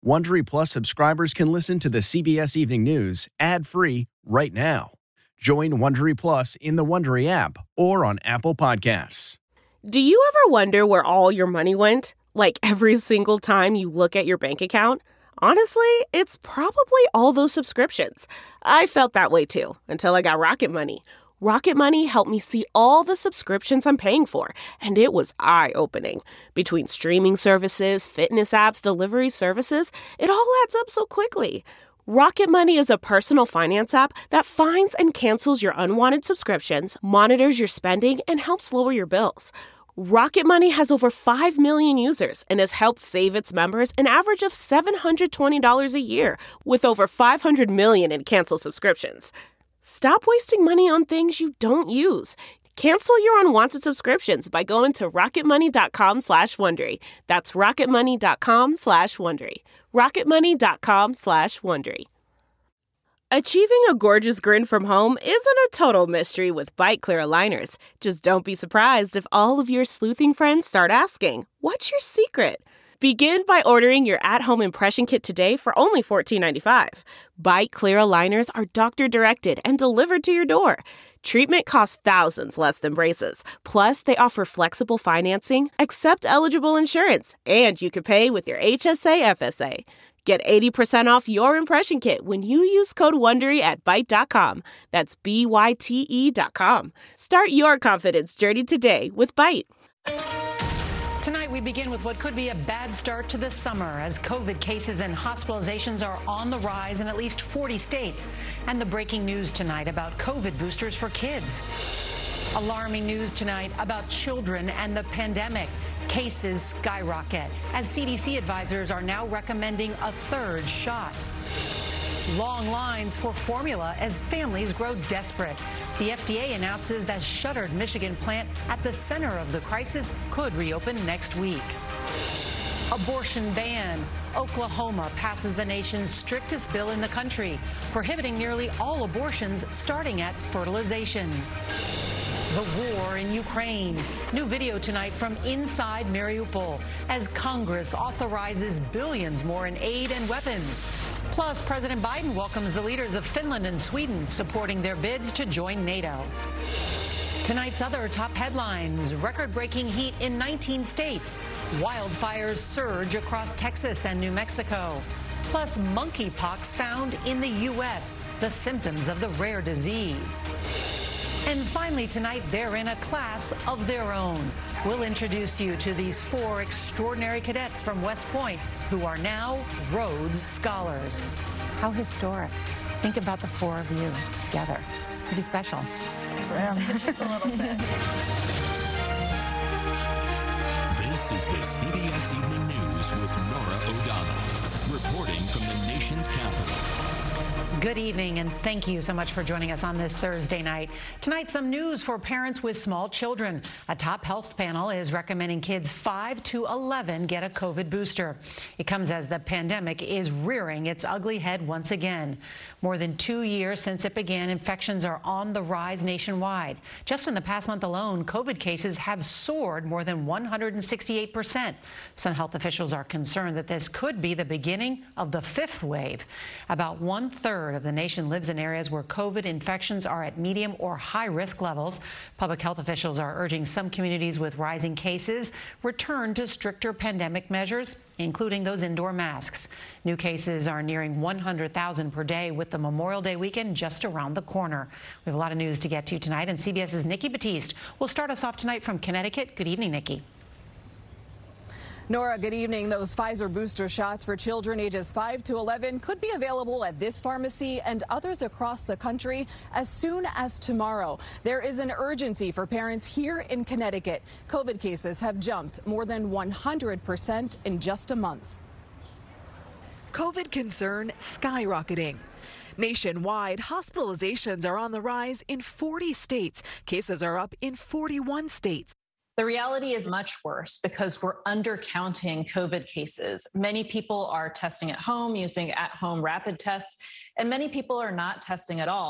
Wondery Plus subscribers can listen to the CBS Evening News ad-free right now. Join Wondery Plus in the Wondery app or on Apple Podcasts. Do you ever wonder where all your money went? Like every single time you look at your bank account? Honestly, it's probably all those subscriptions. I felt that way too, until I got Rocket Money. Rocket Money helped me see all the subscriptions I'm paying for, and it was eye-opening. Between streaming services, fitness apps, delivery services, it all adds up so quickly. Rocket Money is a personal finance app that finds and cancels your unwanted subscriptions, monitors your spending, and helps lower your bills. Rocket Money has over 5 million users and has helped save its members an average of $720 a year, with over 500 million in canceled subscriptions. Stop wasting money on things you don't use. Cancel your unwanted subscriptions by going to rocketmoney.com/Wondery. That's rocketmoney.com/Wondery. rocketmoney.com/Wondery. Achieving a gorgeous grin from home isn't a total mystery with Byte Clear aligners. Just don't be surprised if all of your sleuthing friends start asking, "What's your secret?" Begin by ordering your at-home impression kit today for only $14.95. Byte Clear aligners are doctor-directed and delivered to your door. Treatment costs thousands less than braces. Plus, they offer flexible financing, accept eligible insurance, and you can pay with your HSA FSA. Get 80% off your impression kit when you use code WONDERY at Byte.com. That's BYTE.com. Start your confidence journey today with Byte. Tonight, we begin with what could be a bad start to the summer as COVID cases and hospitalizations are on the rise in at least 40 states. And the breaking news tonight about COVID boosters for kids. Alarming news tonight about children and the pandemic. Cases skyrocket as CDC advisors are now recommending a third shot. Long lines for formula as families grow desperate. The FDA announces that shuttered Michigan plant at the center of the crisis could reopen next week. Abortion ban. Oklahoma passes the nation's strictest bill in the country, prohibiting nearly all abortions starting at fertilization. The war in Ukraine. New video tonight from inside Mariupol as Congress authorizes billions more in aid and weapons. Plus, President Biden welcomes the leaders of Finland and Sweden supporting their bids to join NATO. Tonight's other top headlines: record-breaking heat in 19 states. Wildfires surge across Texas and New Mexico. Plus, monkeypox found in the U.S., the symptoms of the rare disease. And finally tonight, they're in a class of their own. We'll introduce you to these 4 extraordinary cadets from West Point who are now Rhodes Scholars. How historic. Think about the 4 of you together. Pretty special. Just a little bit. This is the CBS Evening News with Norah O'Donnell, reporting from the nation's capital. Good evening, and thank you so much for joining us on this Thursday night. Tonight, some news for parents with small children. A top health panel is recommending kids 5 to 11 get a COVID booster. It comes as the pandemic is rearing its ugly head once again. More than 2 years since it began, infections are on the rise nationwide. Just in the past month alone, COVID cases have soared more than 168%. Some health officials are concerned that this could be the beginning of the 5th wave. About 1/3 of the nation lives in areas where COVID infections are at medium or high risk levels. Public health officials are urging some communities with rising cases return to stricter pandemic measures, including those indoor masks. New cases are nearing 100,000 per day with the Memorial Day weekend just around the corner. We have a lot of news to get to tonight, and CBS's Nikki Battiste will start us off tonight from Connecticut. Good evening, Nikki. Norah, good evening. Those Pfizer booster shots for children ages 5 to 11 could be available at this pharmacy and others across the country as soon as tomorrow. There is an urgency for parents here in Connecticut. COVID cases have jumped more than 100% in just a month. COVID concern skyrocketing. Nationwide, hospitalizations are on the rise in 40 states. Cases are up in 41 states. The reality is much worse because we're undercounting COVID cases. Many people are testing at home, using at-home rapid tests, and many people are not testing at all.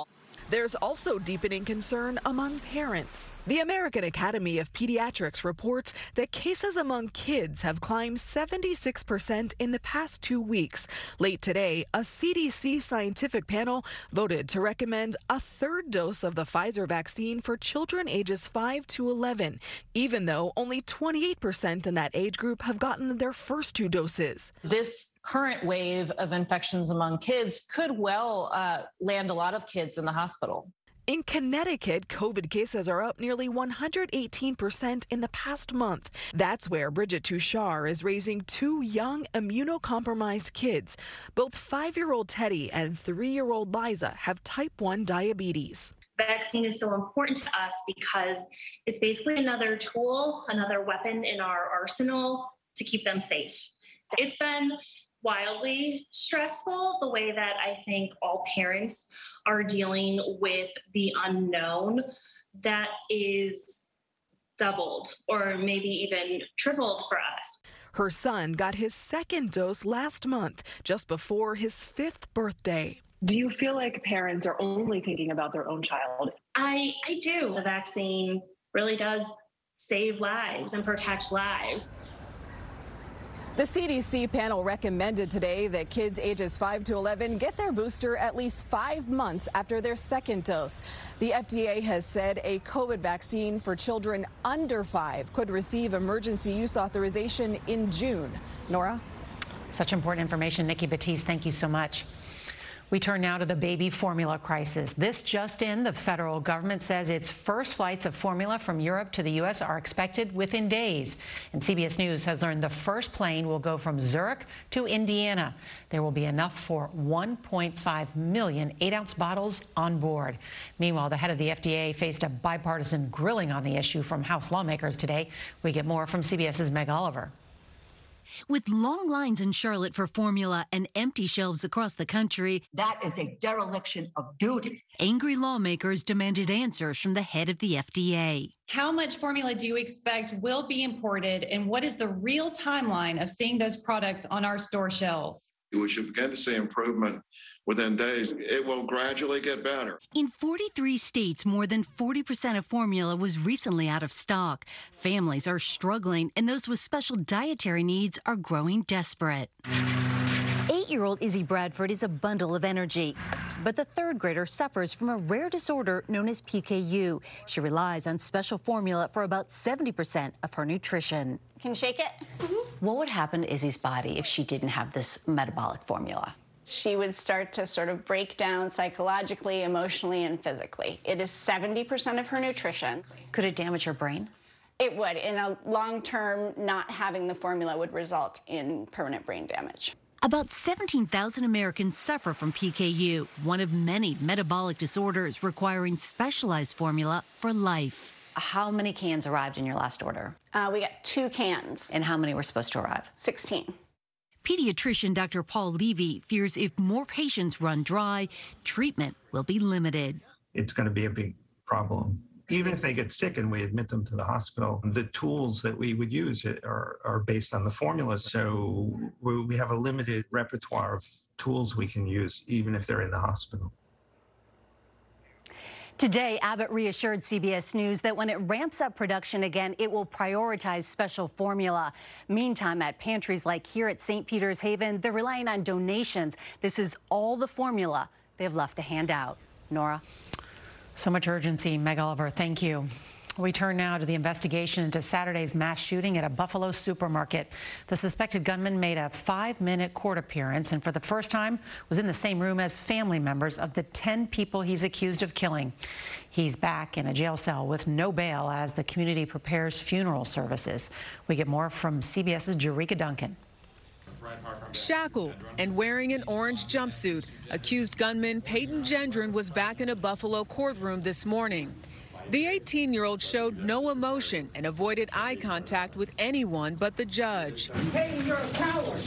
There's also deepening concern among parents. The American Academy of Pediatrics reports that cases among kids have climbed 76% in the past 2 weeks. Late today, a CDC scientific panel voted to recommend a third dose of the Pfizer vaccine for children ages 5 to 11, even though only 28% in that age group have gotten their first 2 doses. This current wave of infections among kids could well land a lot of kids in the hospital. In Connecticut, COVID cases are up nearly 118% in the past month. That's where Bridget Touchard is raising 2 young immunocompromised kids. Both 5-year-old Teddy and 3-year-old Liza have type 1 diabetes. Vaccine is so important to us because it's basically another tool, another weapon in our arsenal to keep them safe. It's been wildly stressful, the way that I think all parents are dealing with the unknown that is doubled or maybe even tripled for us. Her son got his 2nd dose last month, just before his 5th birthday. Do you feel like parents are only thinking about their own child? I do. The vaccine really does save lives and protect lives. The CDC panel recommended today that kids ages 5 to 11 get their booster at least 5 months after their 2nd dose. The FDA has said a COVID vaccine for children under 5 could receive emergency use authorization in June. Nora? Such important information. Nikki Batiste, thank you so much. We turn now to the baby formula crisis. This just in, the federal government says its first flights of formula from Europe to the U.S. are expected within days. And CBS News has learned the first plane will go from Zurich to Indiana. There will be enough for 1.5 million 8-ounce bottles on board. Meanwhile, the head of the FDA faced a bipartisan grilling on the issue from House lawmakers today. We get more from CBS's Meg Oliver. With long lines in Charlotte for formula and empty shelves across the country, that is a dereliction of duty. Angry lawmakers demanded answers from the head of the FDA. How much formula do you expect will be imported, and what is the real timeline of seeing those products on our store shelves? We should begin to see improvement within days. It will gradually get better. In 43 states, more than 40% of formula was recently out of stock. Families are struggling, and those with special dietary needs are growing desperate. 8-year-old Izzy Bradford is a bundle of energy, but the 3rd grader suffers from a rare disorder known as PKU. She relies on special formula for about 70% of her nutrition. Can you shake it? Mm-hmm. What would happen to Izzy's body if she didn't have this metabolic formula? She would start to sort of break down psychologically, emotionally, and physically. It is 70% of her nutrition. Could it damage her brain? It would. In a long term, not having the formula would result in permanent brain damage. About 17,000 Americans suffer from PKU, one of many metabolic disorders requiring specialized formula for life. How many cans arrived in your last order? We got 2 cans. And how many were supposed to arrive? 16. Pediatrician Dr. Paul Levy fears if more patients run dry, treatment will be limited. It's going to be a big problem. Even if they get sick and we admit them to the hospital, the tools that we would use are based on the formula. So we have a limited repertoire of tools we can use, even if they're in the hospital. Today, Abbott reassured CBS News that when it ramps up production again, it will prioritize special formula. Meantime, at pantries like here at St. Peter's Haven, they're relying on donations. This is all the formula they have left to hand out. Nora? So much urgency. Meg Oliver, thank you. We turn now to the investigation into Saturday's mass shooting at a Buffalo supermarket. The suspected gunman made a 5-minute court appearance and for the first time was in the same room as family members of the 10 people he's accused of killing. He's back in a jail cell with no bail as the community prepares funeral services. We get more from CBS's Jerika Duncan. Shackled and wearing an orange jumpsuit, accused gunman Peyton Gendron was back in a Buffalo courtroom this morning. The 18-year-old showed no emotion and avoided eye contact with anyone but the judge. Peyton, you're a coward.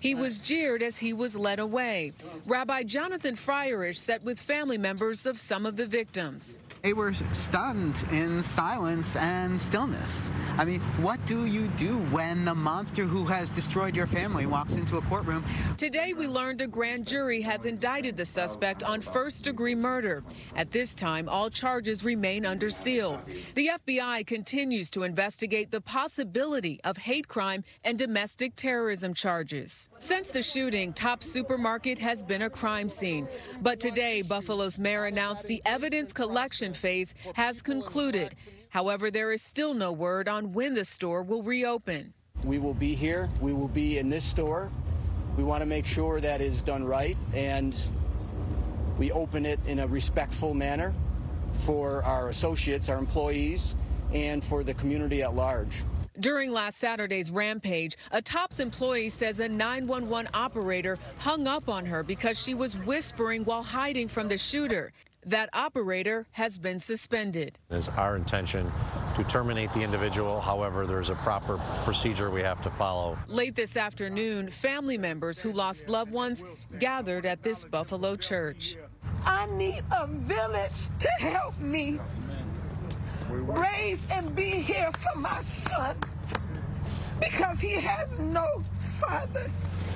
He was jeered as he was led away. Rabbi Jonathan Freierish sat with family members of some of the victims. They were stunned in silence and stillness. I mean, what do you do when the monster who has destroyed your family walks into a courtroom? Today, we learned a grand jury has indicted the suspect on first-degree murder. At this time, all charges remain under seal. The FBI continues to investigate the possibility of hate crime and domestic terrorism charges. Since the shooting, Tops Supermarket has been a crime scene. But today, Buffalo's mayor announced the evidence collection phase has concluded. However, there is still no word on when the store will reopen. We will be here. We will be in this store. We want to make sure that is done right, and we open it in a respectful manner for our associates, our employees, and for the community at large. During last Saturday's rampage, a Tops employee says a 911 operator hung up on her because she was whispering while hiding from the shooter. That operator has been suspended. It's our intention to terminate the individual. However, there's a proper procedure we have to follow. Late this afternoon, family members who lost loved ones gathered at this Buffalo church. I need a village to help me raise and be here for my son because he has no father.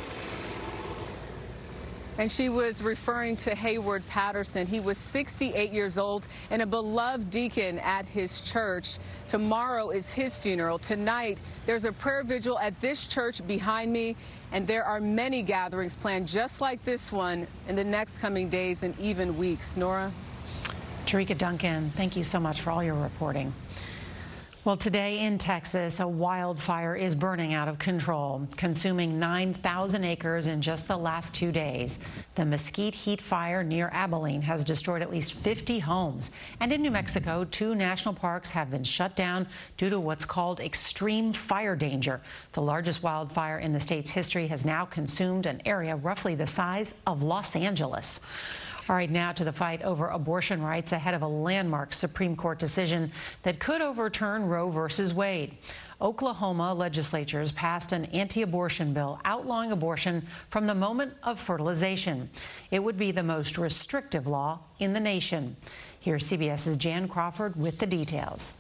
And she was referring to Hayward Patterson. He was 68 years old and a beloved deacon at his church. Tomorrow is his funeral. Tonight, there's a prayer vigil at this church behind me, and there are many gatherings planned just like this one in the next coming days and even weeks. Nora? Tarika Duncan, thank you so much for all your reporting. Well, today in Texas, a wildfire is burning out of control, consuming 9,000 acres in just the last 2 days. The Mesquite Heat Fire near Abilene has destroyed at least 50 homes. And in New Mexico, 2 national parks have been shut down due to what's called extreme fire danger. The largest wildfire in the state's history has now consumed an area roughly the size of Los Angeles. All right, now to the fight over abortion rights ahead of a landmark Supreme Court decision that could overturn Roe v. Wade. Oklahoma legislatures passed an anti-abortion bill outlawing abortion from the moment of fertilization. It would be the most restrictive law in the nation. Here's CBS's Jan Crawford with the details.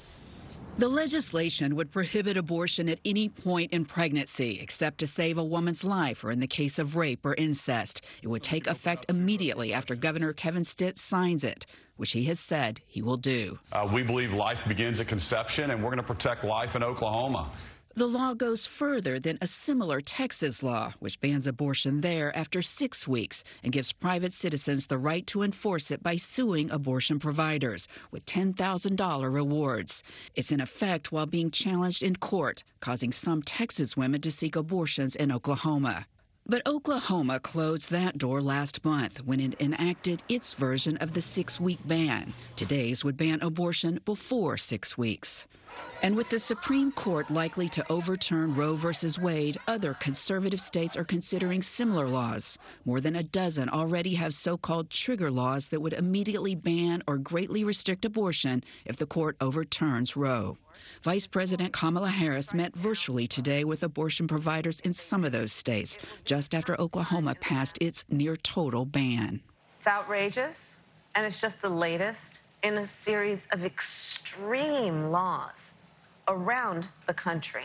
The legislation would prohibit abortion at any point in pregnancy, except to save a woman's life or in the case of rape or incest. It would take effect immediately after Governor Kevin Stitt signs it, which he has said he will do. We believe life begins at conception, and we're going to protect life in Oklahoma. The law goes further than a similar Texas law, which bans abortion there after 6 weeks and gives private citizens the right to enforce it by suing abortion providers with $10,000 rewards. It's in effect while being challenged in court, causing some Texas women to seek abortions in Oklahoma. But Oklahoma closed that door last month when it enacted its version of the 6-week ban. Today's would ban abortion before 6 weeks. And with the Supreme Court likely to overturn Roe v. Wade, other conservative states are considering similar laws. More than a dozen already have so-called trigger laws that would immediately ban or greatly restrict abortion if the court overturns Roe. Vice President Kamala Harris met virtually today with abortion providers in some of those states, just after Oklahoma passed its near-total ban. It's outrageous, and it's just the latest in a series of extreme laws around the country.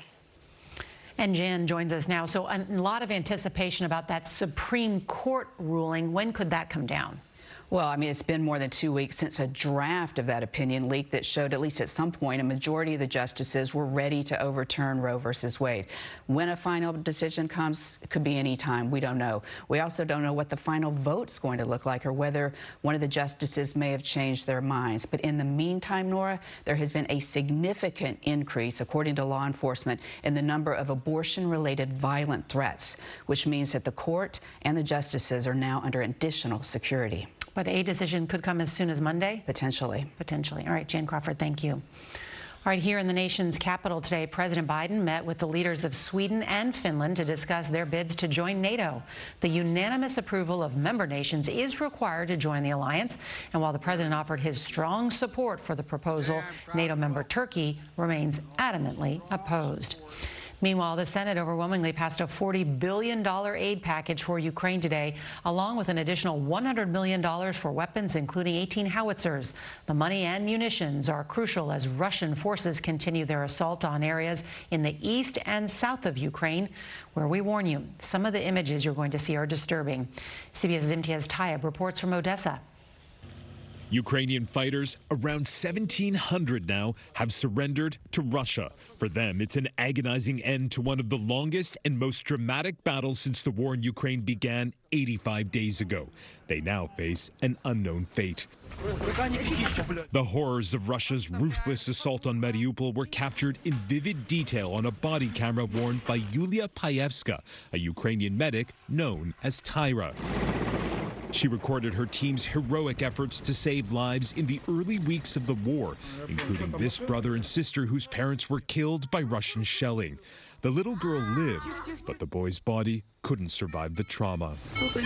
And Jan joins us now. So a lot of anticipation about that Supreme Court ruling. When could that come down? Well, I mean, it's been more than 2 weeks since a draft of that opinion leaked that showed, at least at some point, a majority of the justices were ready to overturn Roe v. Wade. When a final decision comes, it could be any time. We don't know. We also don't know what the final vote's going to look like or whether one of the justices may have changed their minds. But in the meantime, Nora, there has been a significant increase, according to law enforcement, in the number of abortion-related violent threats, which means that the court and the justices are now under additional security. But a decision could come as soon as Monday? Potentially. Potentially. All right, Jan Crawford, thank you. All right, here in the nation's capital today, President Biden met with the leaders of Sweden and Finland to discuss their bids to join NATO. The unanimous approval of member nations is required to join the alliance. And while the president offered his strong support for the proposal, NATO member Turkey remains adamantly opposed. Meanwhile, the Senate overwhelmingly passed a $40 billion aid package for Ukraine today, along with an additional $100 million for weapons, including 18 howitzers. The money and munitions are crucial as Russian forces continue their assault on areas in the east and south of Ukraine, where we warn you, some of the images you're going to see are disturbing. CBS's Imtiaz Tyab reports from Odessa. Ukrainian fighters, around 1,700 now, have surrendered to Russia. For them, it's an agonizing end to one of the longest and most dramatic battles since the war in Ukraine began 85 days ago. They now face an unknown fate. The horrors of Russia's ruthless assault on Mariupol were captured in vivid detail on a body camera worn by Yulia Payevska, a Ukrainian medic known as Tyra. She recorded her team's heroic efforts to save lives in the early weeks of the war, including this brother and sister whose parents were killed by Russian shelling. The little girl lived, but the boy's body couldn't survive the trauma.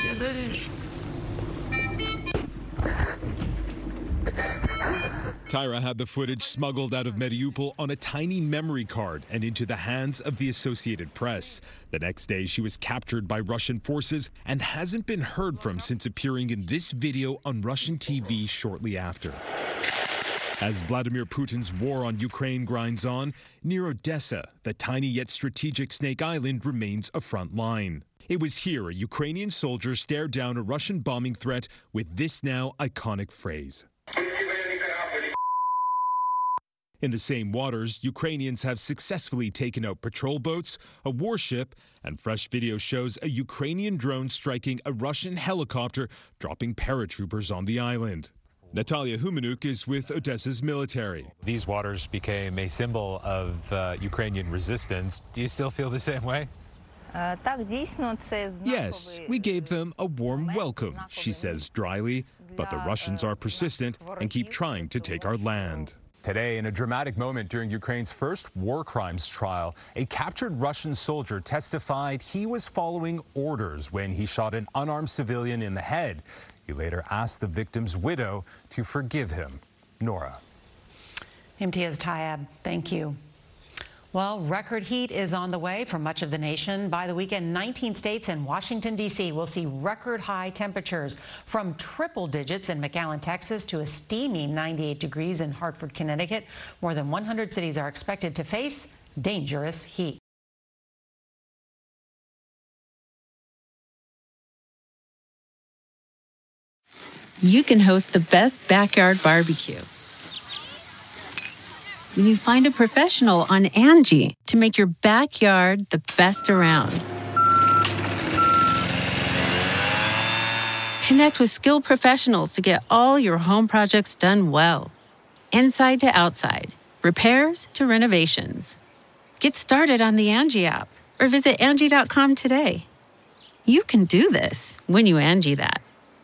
Tyra had the footage smuggled out of Mariupol on a tiny memory card and into the hands of the Associated Press. The next day, she was captured by Russian forces and hasn't been heard from since appearing in this video on Russian TV shortly after. As Vladimir Putin's war on Ukraine grinds on, near Odessa, the tiny yet strategic Snake Island remains a front line. It was here a Ukrainian soldier stared down a Russian bombing threat with this now iconic phrase. In the same waters, Ukrainians have successfully taken out patrol boats, a warship, and fresh video shows a Ukrainian drone striking a Russian helicopter, dropping paratroopers on the island. Natalia Humanuk is with Odessa's military. These waters became a symbol of Ukrainian resistance. Do you still feel the same way? Yes, we gave them a warm welcome, she says dryly, but the Russians are persistent and keep trying to take our land. Today, in a dramatic moment during Ukraine's first war crimes trial, a captured Russian soldier testified he was following orders when he shot an unarmed civilian in the head. He later asked the victim's widow to forgive him. Nora. Imtiaz Tyab, thank you. Well, record heat is on the way for much of the nation. By the weekend, 19 states and Washington, D.C. will see record high temperatures from triple digits in McAllen, Texas, to a steamy 98 degrees in Hartford, Connecticut. More than 100 cities are expected to face dangerous heat. You can host the best backyard barbecue when you find a professional on Angie to make your backyard the best around. Connect with skilled professionals to get all your home projects done well. Inside to outside, repairs to renovations. Get started on the Angie app or visit Angie.com today. You can do this when you Angie that.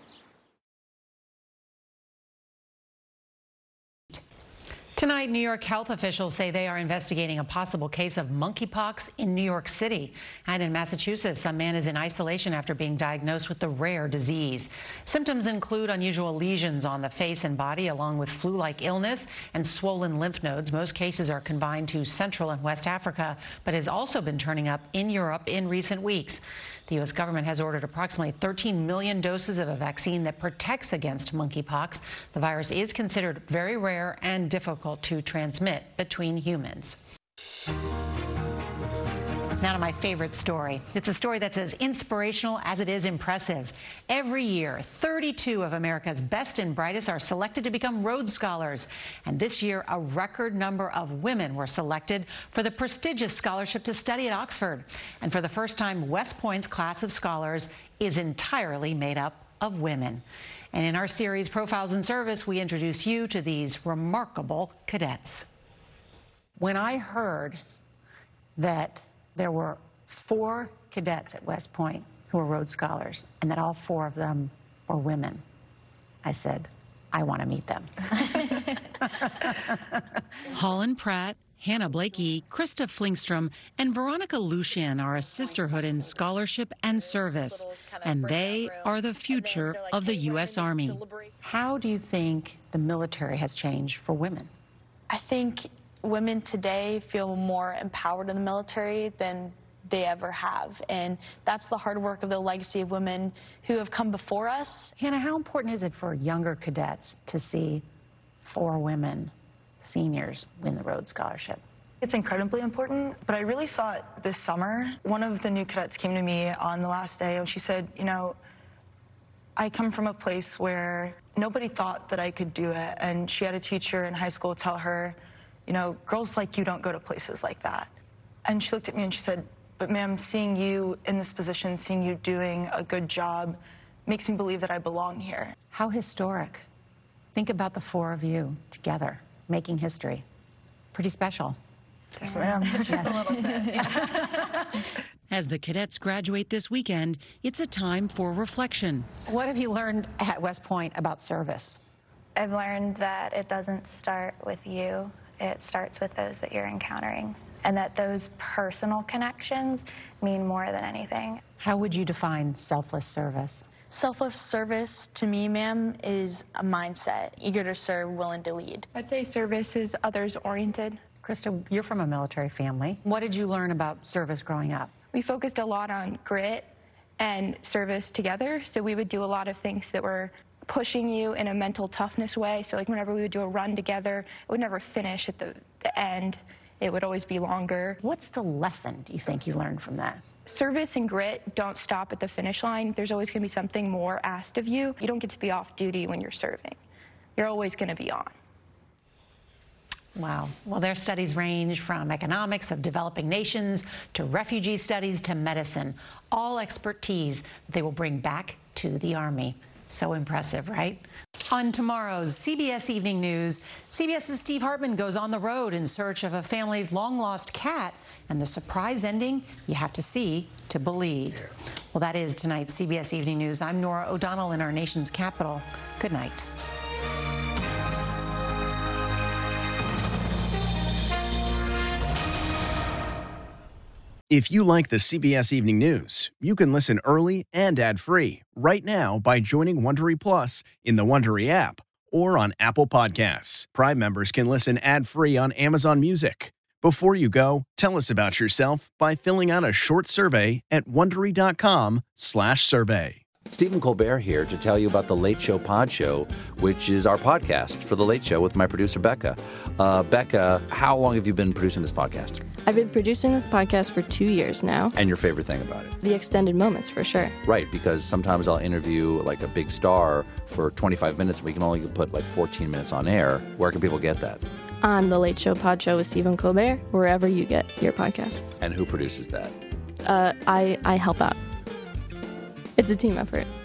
Tonight, New York health officials say they are investigating a possible case of monkeypox in New York City. And in Massachusetts, a man is in isolation after being diagnosed with the rare disease. Symptoms include unusual lesions on the face and body, along with flu-like illness and swollen lymph nodes. Most cases are confined to Central and West Africa, but has also been turning up in Europe in recent weeks. The U.S. government has ordered approximately 13 million doses of a vaccine that protects against monkeypox. The virus is considered very rare and difficult to transmit between humans. Now to my favorite story. It's a story that's as inspirational as it is impressive. Every year, 32 of America's best and brightest are selected to become Rhodes Scholars. And this year, a record number of women were selected for the prestigious scholarship to study at Oxford. And for the first time, West Point's class of scholars is entirely made up of women. And in our series, Profiles in Service, we introduce you to these remarkable cadets. When I heard that there were 4 cadets at West Point who were Rhodes Scholars, and that all 4 of them were women, I said, I want to meet them. Holland Pratt, Hannah Blakey, Krista Flingstrom, and Veronica Lucian are a sisterhood in scholarship and service, and they are the future of the U.S. Army. How do you think the military has changed for women? I think women today feel more empowered in the military than they ever have. And that's the hard work of the legacy of women who have come before us. Hannah, how important is it for younger cadets to see 4 women, seniors, win the Rhodes Scholarship? It's incredibly important, but I really saw it this summer. One of the new cadets came to me on the last day and she said, you know, I come from a place where nobody thought that I could do it. And she had a teacher in high school tell her, you know, girls like you don't go to places like that. And she looked at me and she said, but ma'am, seeing you in this position, seeing you doing a good job makes me believe that I belong here. How historic. Think about the 4 of you together, making history. Pretty special. Yes, ma'am. Yes. Just a little bit. As the cadets graduate this weekend, it's a time for reflection. What have you learned at West Point about service? I've learned that it doesn't start with you. It starts with those that you're encountering, and that those personal connections mean more than anything. How would you define selfless service? Selfless service, to me, ma'am, is a mindset, eager to serve, willing to lead. I'd say service is others-oriented. Krista, you're from a military family. What did you learn about service growing up? We focused a lot on grit and service together, so we would do a lot of things that were pushing you in a mental toughness way. So like whenever we would do a run together, it would never finish at the end. It would always be longer. What's the lesson, do you think, you learned from that? Service and grit don't stop at the finish line. There's always going to be something more asked of you. You don't get to be off duty when you're serving. You're always going to be on. Wow. Well, their studies range from economics of developing nations to refugee studies to medicine, all expertise they will bring back to the Army. So impressive, right? On tomorrow's CBS Evening News, CBS's Steve Hartman goes on the road in search of a family's long-lost cat, and the surprise ending you have to see to believe. Well, that is tonight's CBS Evening News. I'm Norah O'Donnell in our nation's capital. Good night. If you like the CBS Evening News, you can listen early and ad-free right now by joining Wondery Plus in the Wondery app or on Apple Podcasts. Prime members can listen ad-free on Amazon Music. Before you go, tell us about yourself by filling out a short survey at Wondery.com/survey. Stephen Colbert here to tell you about the Late Show Pod Show, which is our podcast for The Late Show with my producer, Becca. Becca, how long have you been producing this podcast? I've been producing this podcast for 2 years now. And your favorite thing about it? The extended moments, for sure. Right, because sometimes I'll interview like a big star for 25 minutes and we can only put like 14 minutes on air. Where can people get that? On The Late Show Pod Show with Stephen Colbert, wherever you get your podcasts. And who produces that? I help out. It's a team effort.